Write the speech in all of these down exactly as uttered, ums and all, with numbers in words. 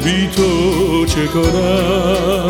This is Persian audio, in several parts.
بی تو چه کنم؟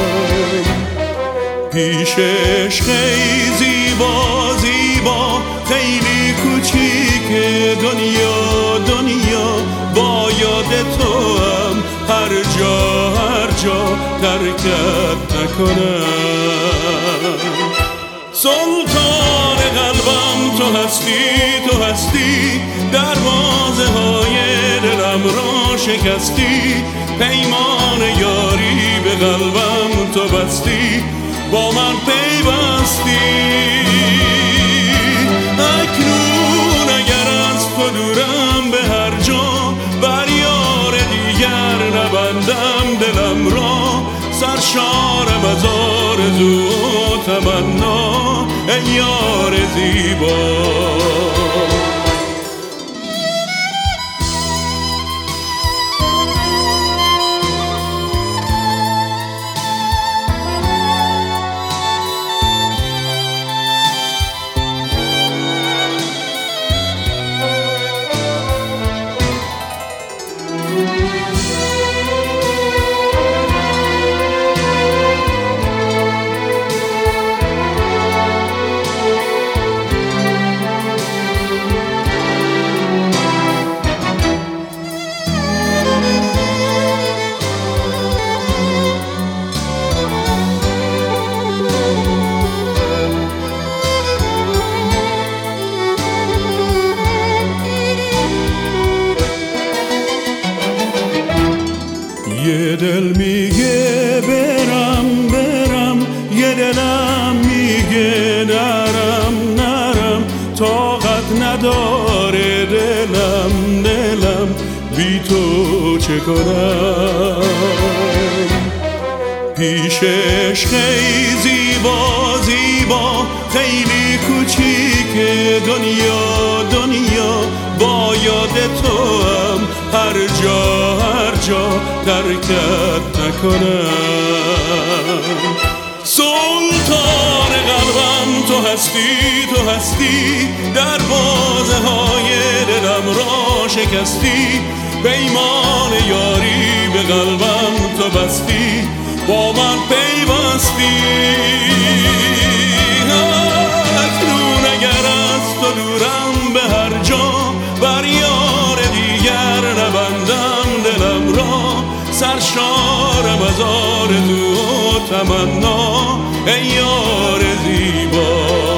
پیشش خیلی زیبا زیبا، خیلی کوچیک دنیا دنیا، با یاد تو هم هر جا هر جا ترکت نکنم. سلطان قلبم تو هستی تو هستی، دروازه های دلم را شکستی، پیمان یاری به قلبم تو بستی، با من پیوستی. اکنون اگر از تو دورم به هر جا، بر یار دیگر نبندم دلم را، سرشارم از آرزو و تمنا ای یار زیبا. یه دل میگه برم برم، یه دلم میگه نرم نرم، طاقت نداره دلم دلم، بی تو چه کنم؟ پیشش خیلی زیبا زیبا، خیلی کوچیک دنیا دنیا، با یاد تو هم هر جا هر جا ترکت نکنم. سلطان قلبم تو هستی تو هستی، دروازه های دلم را شکستی، پیمان یاری به قلبم تو بستی، با من پیوستی. اکنون اگر از تو دورم به هر جا، بر یار دیگر نبندم دلم را، سرشارم از آرزو و تمنا ای یار زیبا.